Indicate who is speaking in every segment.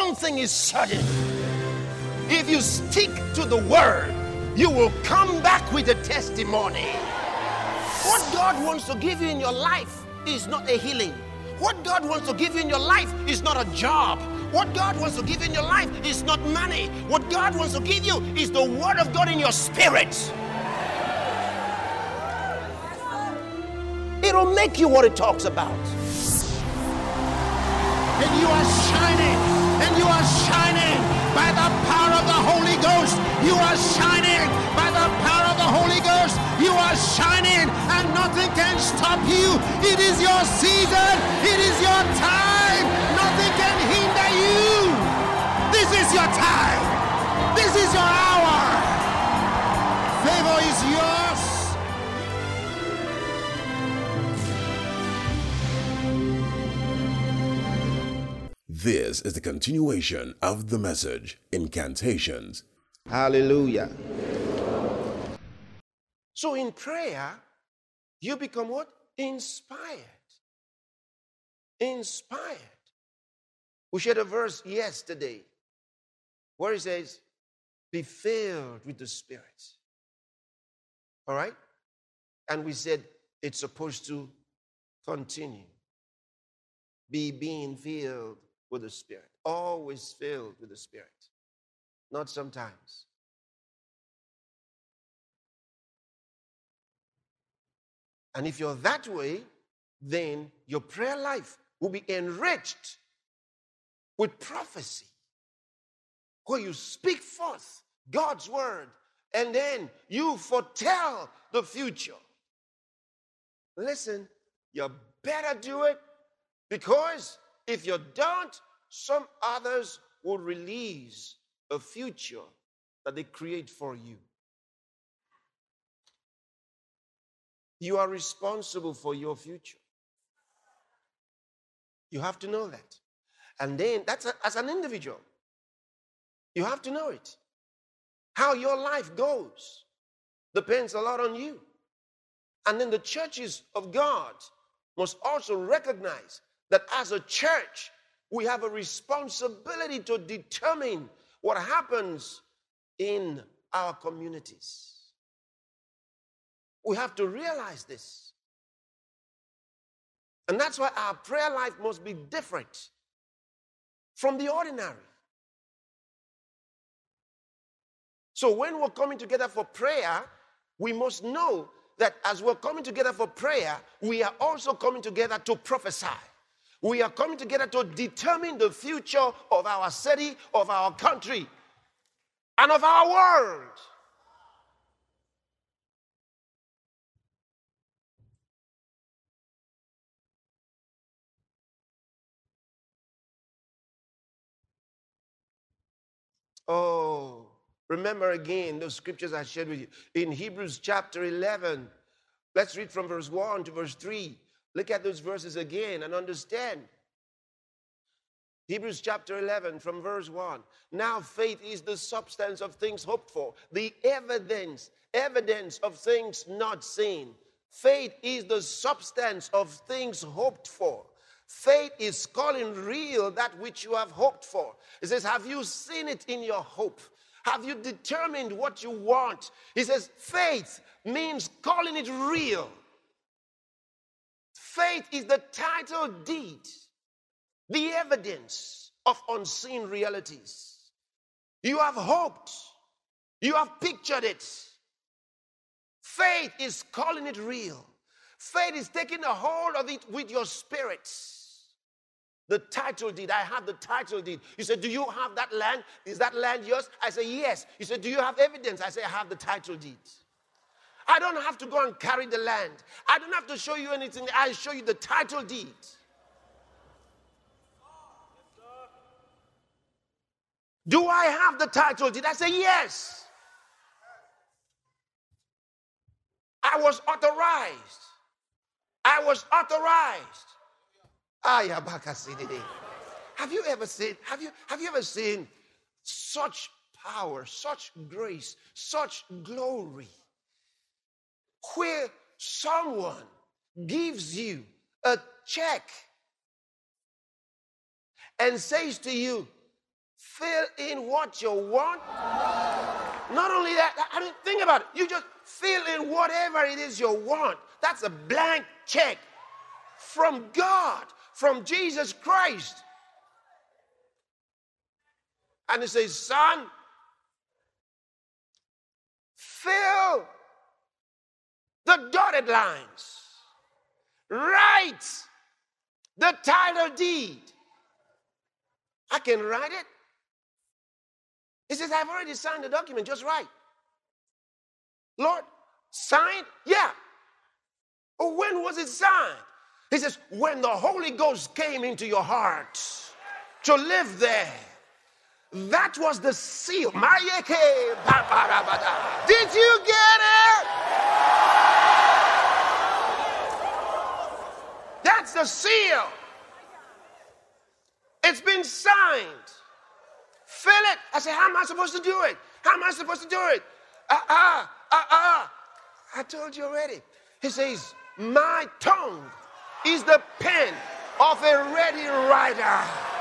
Speaker 1: one thing is certain. If you stick to the word, you will come back with a testimony. What God wants to give you in your life is not a healing. What God wants to give you in your life is not a job. What God wants to give you in your life is not money. What God wants to give you is the word of God in your spirit. It'll make you what it talks about.
Speaker 2: And you are shining. And you are shining by the power of the Holy Ghost. You are shining by the power of the Holy Ghost. You are shining and nothing can stop you. It is your season. It is your time. Nothing can hinder you. This is your time. This is your hour. Favor is yours.
Speaker 3: This is the continuation of the message, Incantations.
Speaker 1: Hallelujah. So in prayer, you become what? Inspired. Inspired. We shared a verse yesterday where it says, be filled with the Spirit. All right? And we said it's supposed to continue. Be being filled with the Spirit. Always filled with the Spirit. Not sometimes. And if you're that way, then your prayer life will be enriched with prophecy, where you speak forth God's word, and then you foretell the future. Listen, you better do it, because if you don't, some others will release a future that they create for you. You are responsible for your future. You have to know that. And then, as an individual, you have to know it. How your life goes depends a lot on you. And then the churches of God must also recognize that as a church, we have a responsibility to determine what happens in our communities. We have to realize this. And that's why our prayer life must be different from the ordinary. So when we're coming together for prayer, we must know that as we're coming together for prayer, we are also coming together to prophesy. We are coming together to determine the future of our city, of our country, and of our world. Oh, remember again those scriptures I shared with you. In Hebrews chapter 11, let's read from verse 1 to verse 3. Look at those verses again and understand. Hebrews chapter 11 from verse 1. Now faith is the substance of things hoped for, the evidence of things not seen. Faith is the substance of things hoped for. Faith is calling real that which you have hoped for. It says, have you seen it in your hope? Have you determined what you want? He says, faith means calling it real. Faith is the title deed, the evidence of unseen realities. You have hoped. You have pictured it. Faith is calling it real. Faith is taking a hold of it with your spirit. The title deed. I have the title deed. You said, do you have that land? Is that land yours? I say, yes. You said, do you have evidence? I say, I have the title deed. I don't have to go and carry the land. I don't have to show you anything. I show you the title deed. Do I have the title deed? I say, yes. I was authorized. I was authorized. Have you ever seen such power, such grace, such glory, where someone gives you a check and says to you, fill in what you want. Not only that, I mean, think about it. You just fill in whatever it is you want. That's a blank check from God, from Jesus Christ. And he says, son, fill the dotted lines. Write the title deed. I can write it. He says, I've already signed the document, just write. Lord, signed? Yeah. Oh, when was it signed? He says, when the Holy Ghost came into your heart to live there. That was the seal. Did you get it? That's the seal. It's been signed. Fill it. I said, how am I supposed to do it? How am I supposed to do it? I told you already. He says, my tongue is the pen of a ready writer.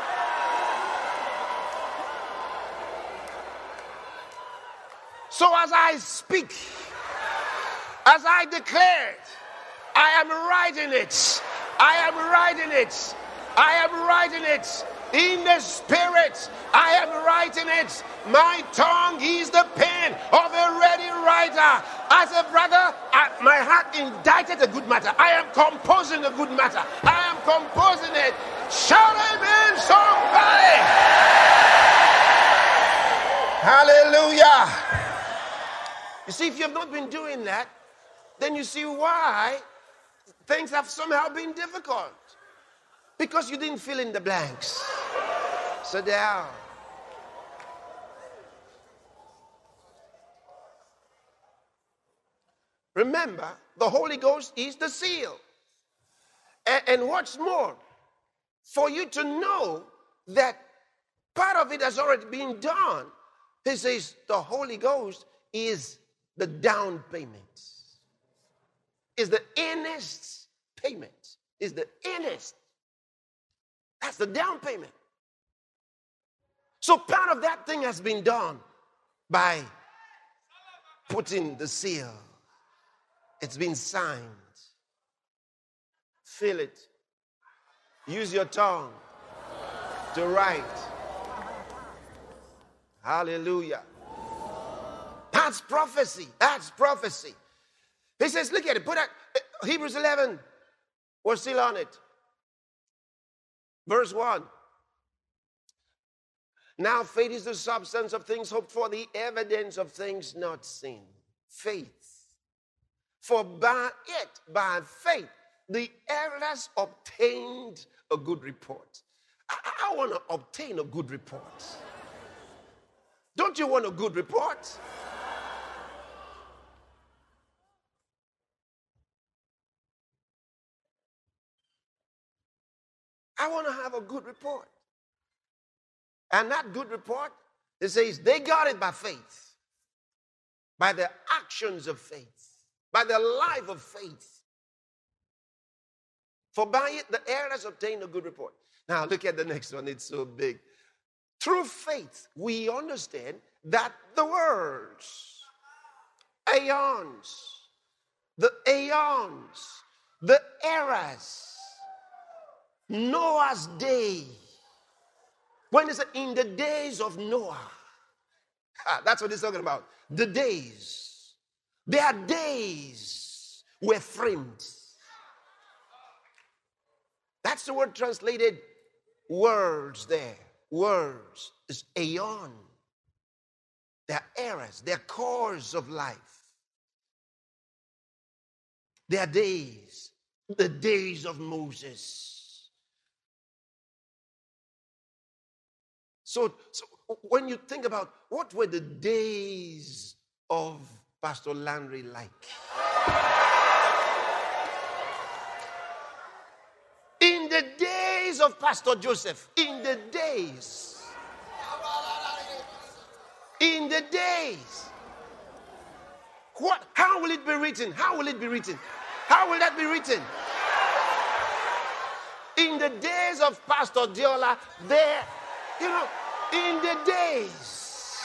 Speaker 1: So as I speak, as I declare it, I am writing it. I am writing it. I am writing it. In the spirit, I am writing it. My tongue is the pen of a ready writer. I said, brother, my heart indited a good matter. I am composing a good matter. I am composing it. Shout amen, somebody. Hallelujah. You see, if you have not been doing that, then you see why things have somehow been difficult. Because you didn't fill in the blanks. Sit down. Remember, the Holy Ghost is the seal. And what's more, for you to know that part of it has already been done, he says the Holy Ghost is the down payment. Is the earnest payment. Is the earnest. That's the down payment. So part of that thing has been done by putting the seal. It's been signed. Feel it. Use your tongue to write. Hallelujah. That's prophecy. That's prophecy. He says, look at it. Put that Hebrews 11. We're still on it. Verse 1. Now faith is the substance of things hoped for, the evidence of things not seen. Faith. For by it, by faith, the elders obtained a good report. I want to obtain a good report. Don't you want a good report? I want to have a good report. And that good report, it says they got it by faith, by the actions of faith, by the life of faith. For by it the elders obtained a good report. Now look at the next one, it's so big. Through faith, we understand that the worlds, aeons, the eras, Noah's day. When it's in the days of Noah, that's what he's talking about. The days. Their days were framed. That's the word translated worlds there. Worlds is aeon. Their eras, their course of life. Their days, the days of Moses. So when you think about what were the days of Pastor Landry like? In the days of Pastor Joseph, in the days. What? How will it be written? How will it be written? How will that be written? In the days of Pastor Diola, there, In the days.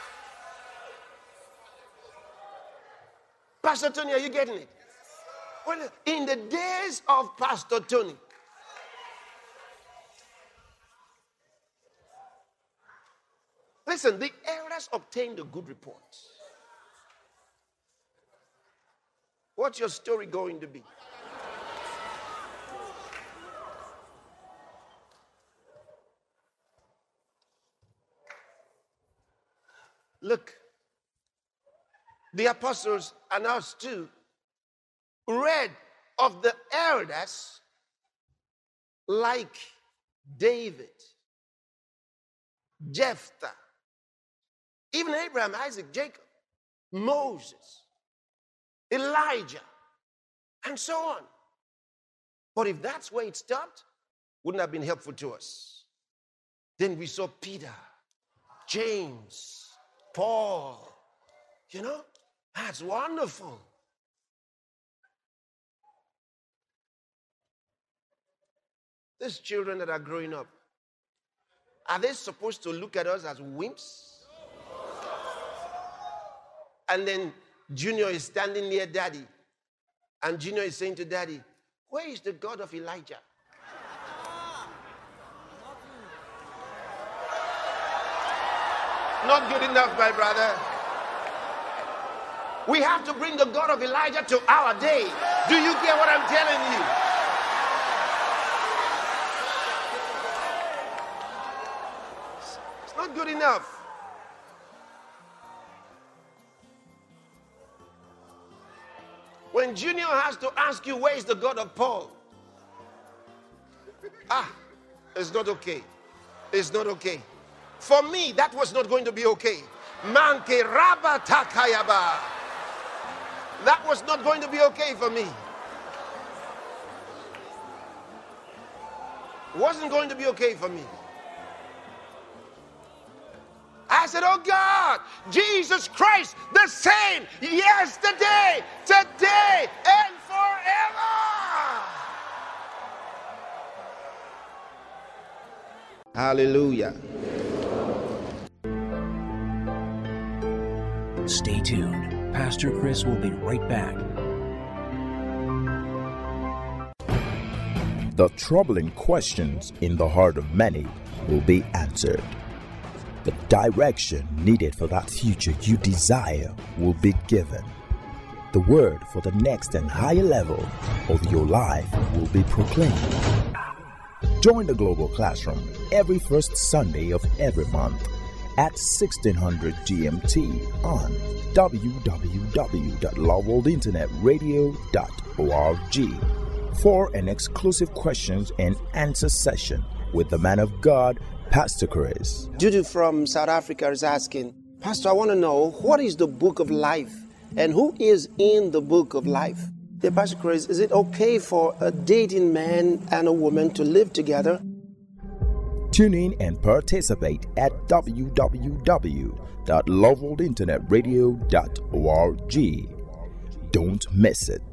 Speaker 1: Pastor Tony, are you getting it? Well, in the days of Pastor Tony. Listen, the elders obtained a good report. What's your story going to be? Look, the apostles and us too read of the elders like David, Jephthah, even Abraham, Isaac, Jacob, Moses, Elijah, and so on. But if that's where it stopped, wouldn't have been helpful to us. Then we saw Peter, James, Paul. You know, that's wonderful. These children that are growing up, are they supposed to look at us as wimps? And then Junior is standing near Daddy, and Junior is saying to Daddy, where is the God of Elijah? Not good enough, my brother. We have to bring the God of Elijah to our day. Do you get what I'm telling you? It's not good enough. When Junior has to ask you, where is the God of Paul? It's not okay. It's not okay. For me, that was not going to be okay. Manke raba takayaba. That was not going to be okay for me. It wasn't going to be okay for me. I said, oh God, Jesus Christ, the same yesterday, today, and forever. Hallelujah.
Speaker 4: Stay tuned. Pastor Chris will be right back.
Speaker 5: The troubling questions in the heart of many will be answered. The direction needed for that future you desire will be given. The word for the next and higher level of your life will be proclaimed. Join the Global Classroom every first Sunday of every month at 1600 GMT on www.loveworldinternetradio.org for an exclusive questions and answer session with the man of God, Pastor Chris.
Speaker 1: Judy from South Africa is asking, Pastor, I want to know, what is the book of life and who is in the book of life? Dear Pastor Chris, is it okay for a dating man and a woman to live together?
Speaker 5: Tune in and participate at www.loveworldinternetradio.org. Don't miss it.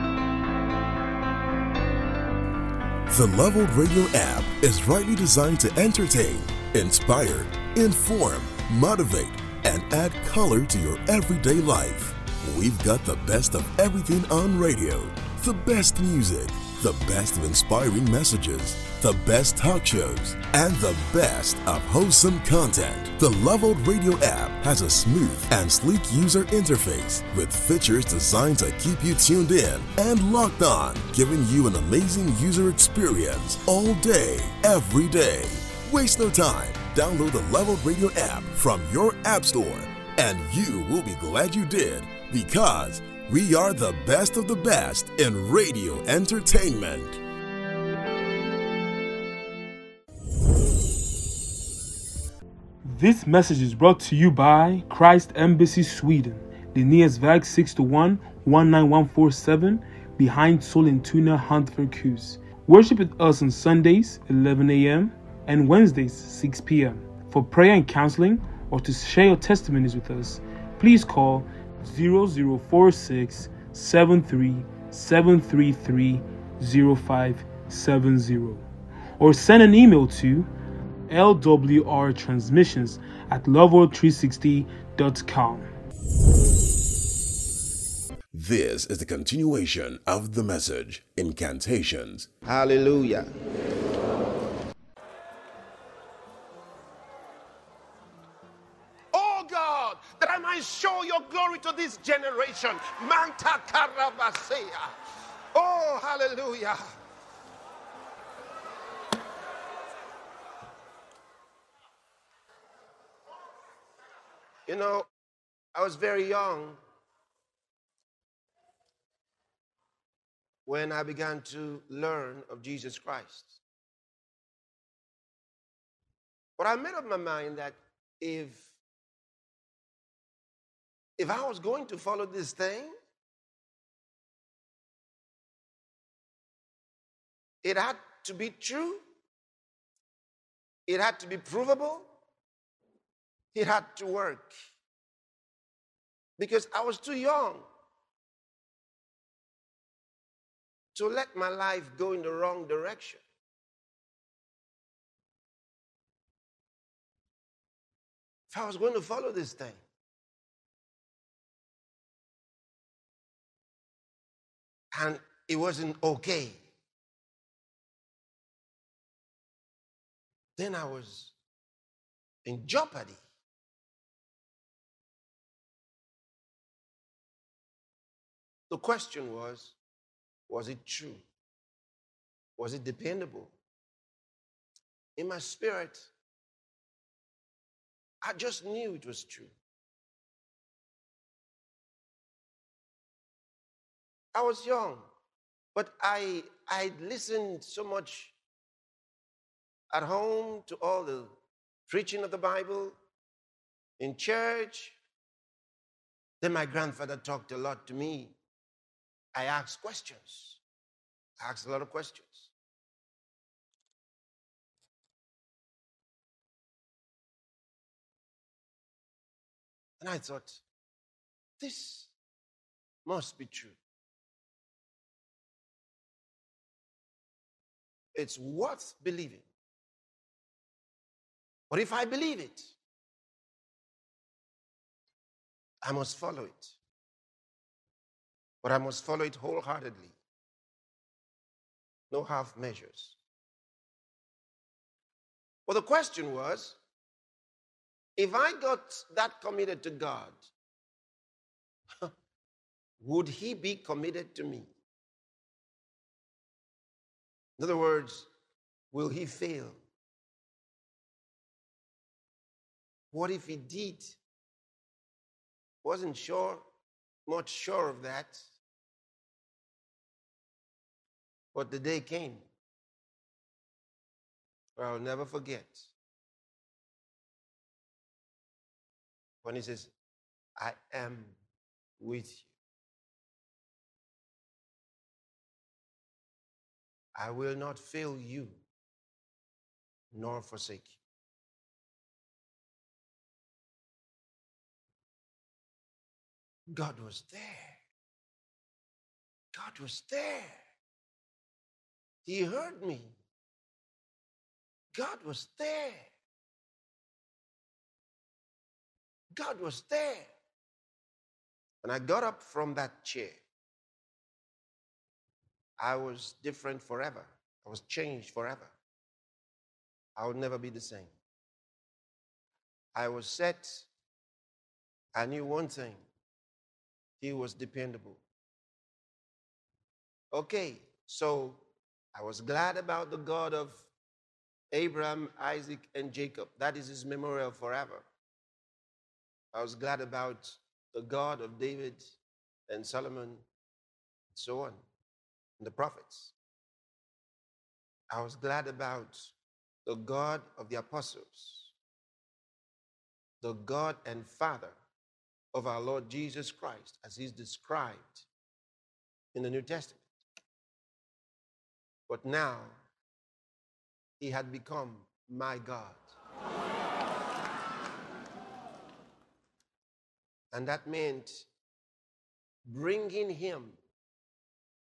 Speaker 3: The Leveled Radio app is rightly designed to entertain, inspire, inform, motivate, and add color to your everyday life. We've got the best of everything on radio, the best music, the best of inspiring messages, the best talk shows, and the best of wholesome content. The Leveled Radio app has a smooth and sleek user interface with features designed to keep you tuned in and locked on, giving you an amazing user experience all day, every day. Waste no time. Download the Leveled Radio app from your app store, and you will be glad you did, because we are the best of the best in radio entertainment.
Speaker 6: This message is brought to you by Christ Embassy Sweden, Linnéasväg 61 19147, behind Sollentuna Hantverkhus. Worship with us on Sundays 11 a.m. and Wednesdays 6 p.m. For prayer and counseling or to share your testimonies with us, please call 0046 73 733 0570 or send an email to LWR Transmissions at loveworld360.com.
Speaker 3: This is the continuation of the message, Incantations.
Speaker 1: Hallelujah. Oh God, that I might show your glory to this generation. Manta Karabasea. Oh, hallelujah. You know, I was very young when I began to learn of Jesus Christ. But I made up my mind that if I was going to follow this thing, it had to be true. It had to be provable. It had to work. Because I was too young to let my life go in the wrong direction. If I was going to follow this thing, and it wasn't okay, then I was in jeopardy. The question was it true? Was it dependable? In my spirit, I just knew it was true. I was young, but I listened so much at home to all the preaching of the Bible, in church. Then my grandfather talked a lot to me. I asked questions. I asked a lot of questions. And I thought, this must be true. It's worth believing. But if I believe it, I must follow it. But I must follow it wholeheartedly. No half measures. But the question was, if I got that committed to God, would he be committed to me? In other words, will he fail? What if he did? Wasn't much sure of that. But the day came where I'll never forget when he says, I am with you. I will not fail you nor forsake you. God was there. God was there. He heard me. God was there. God was there. When I got up from that chair, I was different forever. I was changed forever. I would never be the same. I was set. I knew one thing. He was dependable. Okay, so I was glad about the God of Abraham, Isaac, and Jacob. That is his memorial forever. I was glad about the God of David and Solomon, and so on, and the prophets. I was glad about the God of the apostles, the God and Father of our Lord Jesus Christ, as he's described in the New Testament. But now, he had become my God. And that meant bringing him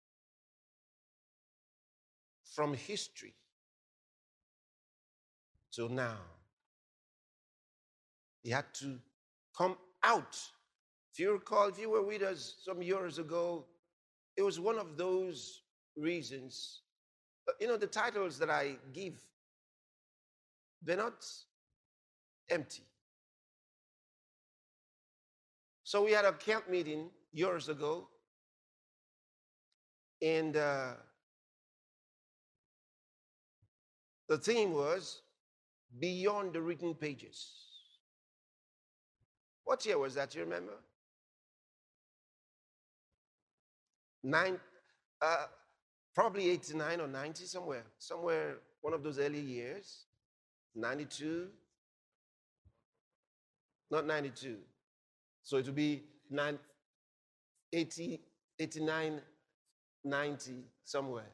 Speaker 1: from history till now. He had to come out. If you recall, if you were with us some years ago, it was one of those reasons. The titles that I give, they're not empty. So we had a camp meeting years ago, and the theme was Beyond the Written Pages. What year was that, you remember? Probably 89 or 90, somewhere one of those early years. 92, not 92. So it would be 80, 89, 90, somewhere.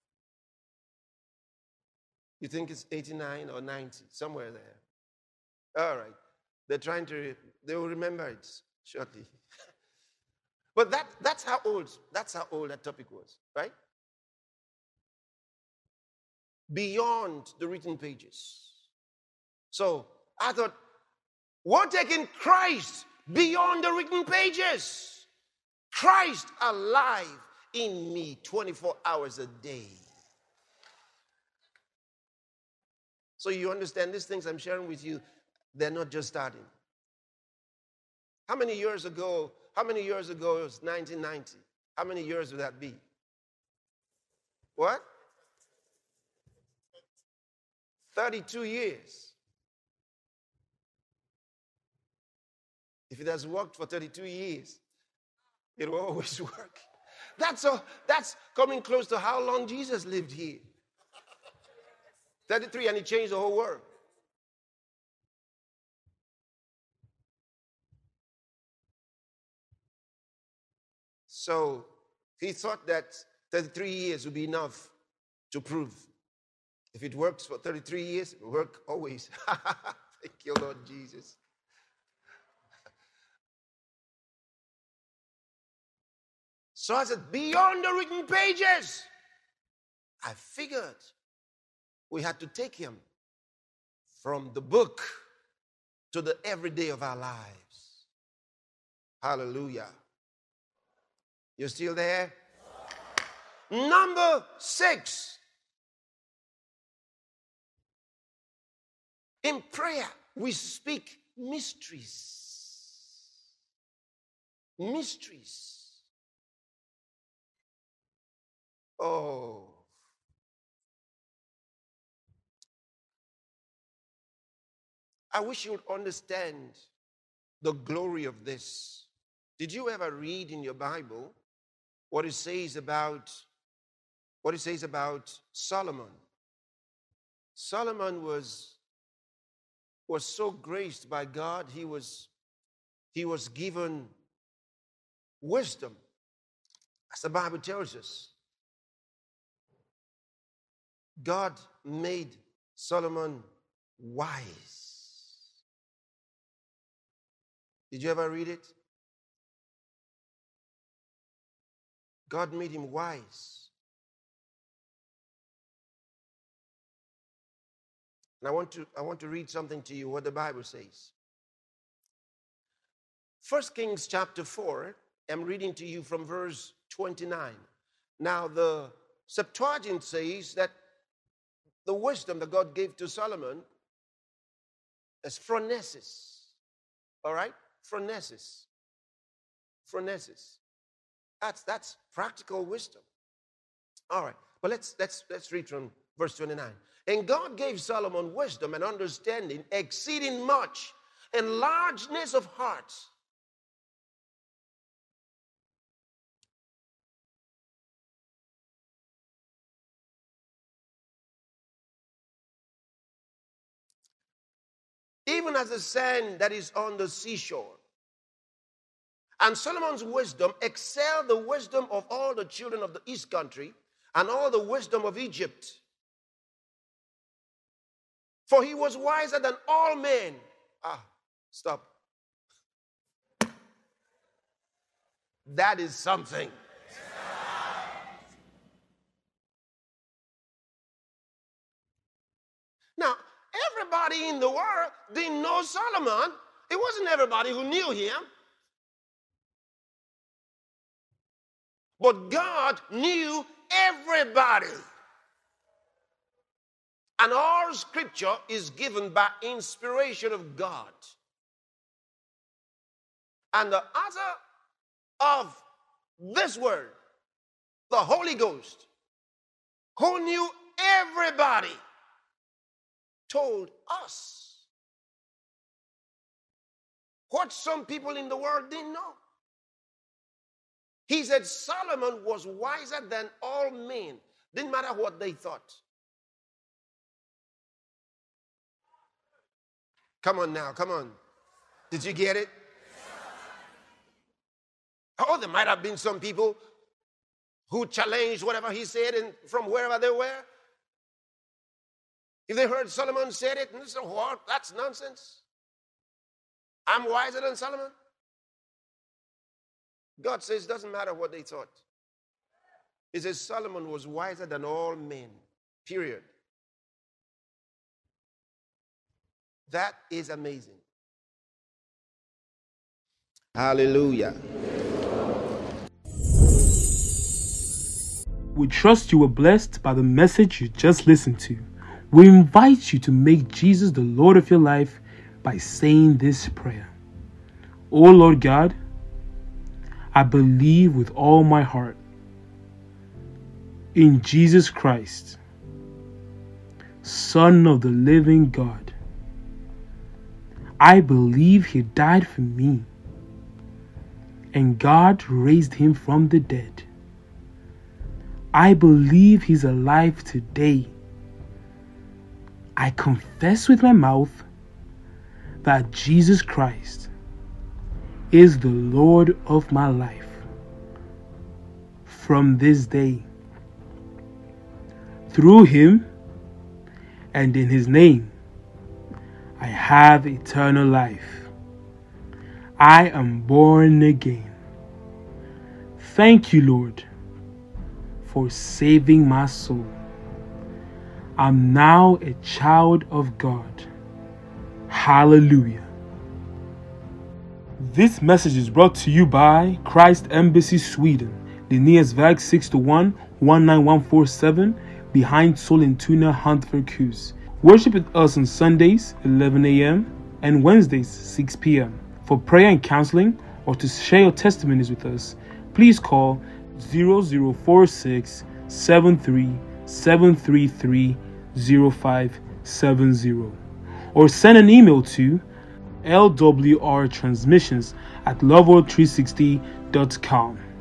Speaker 1: You think it's 89 or 90, somewhere there. All right. They will remember it shortly. But that's how old that topic was, right? Beyond the written pages. So I thought, we're taking Christ beyond the written pages. Christ alive in me 24 hours a day. So you understand these things I'm sharing with you, they're not just starting. How many years ago it was 1990? How many years would that be? What? 32 years. If it has worked for 32 years, it will always work. That's coming close to how long Jesus lived here. 33, and he changed the whole world. So he thought that 33 years would be enough to prove. If it works for 33 years, it will work always. Thank you, Lord Jesus. So I said, beyond the written pages. I figured we had to take him from the book to the everyday of our lives. Hallelujah. You still there? Number 6. In prayer, we speak mysteries. Mysteries. Oh. I wish you would understand the glory of this. Did you ever read in your Bible what it says about Solomon? Solomon was so graced by God, he was given wisdom, as the Bible tells us. God made Solomon wise. Did you ever read it? God made him wise. And I want to read something to you, what the Bible says. 1 Kings chapter 4, I'm reading to you from verse 29. Now the Septuagint says that the wisdom that God gave to Solomon is phronesis. All right? Phronesis. Phronesis. That's practical wisdom. All right. But let's read from verse 29. And God gave Solomon wisdom and understanding, exceeding much, and largeness of heart. Even as the sand that is on the seashore. And Solomon's wisdom excelled the wisdom of all the children of the east country and all the wisdom of Egypt. For he was wiser than all men. Stop. That is something. Now, everybody in the world didn't know Solomon. It wasn't everybody who knew him. But God knew everybody. And all scripture is given by inspiration of God. And the author of this word, the Holy Ghost, who knew everybody, told us what some people in the world didn't know. He said Solomon was wiser than all men. Didn't matter what they thought. Come on now, come on. Did you get it? Oh, there might have been some people who challenged whatever he said and from wherever they were. If they heard Solomon said it, and they said, what? That's nonsense. I'm wiser than Solomon. God says it doesn't matter what they thought. He says Solomon was wiser than all men, period. That is amazing. Hallelujah.
Speaker 6: We trust you were blessed by the message you just listened to. We invite you to make Jesus the Lord of your life by saying this prayer. Oh Lord God, I believe with all my heart in Jesus Christ, Son of the living God. I believe he died for me, and God raised him from the dead. I believe he's alive today. I confess with my mouth that Jesus Christ is the Lord of my life. From this day, through him and in his name, I have eternal life. I am born again. Thank you, Lord, for saving my soul. I'm now a child of God. Hallelujah. This message is brought to you by Christ Embassy Sweden, Linnéasväg 61 19147, behind Sollentuna Hantverkshus. Worship with us on Sundays 11 a.m. and Wednesdays 6 p.m. For prayer and counseling or to share your testimonies with us, please call 0046 73 733 0570 or send an email to lwrtransmissions@loveworld360.com.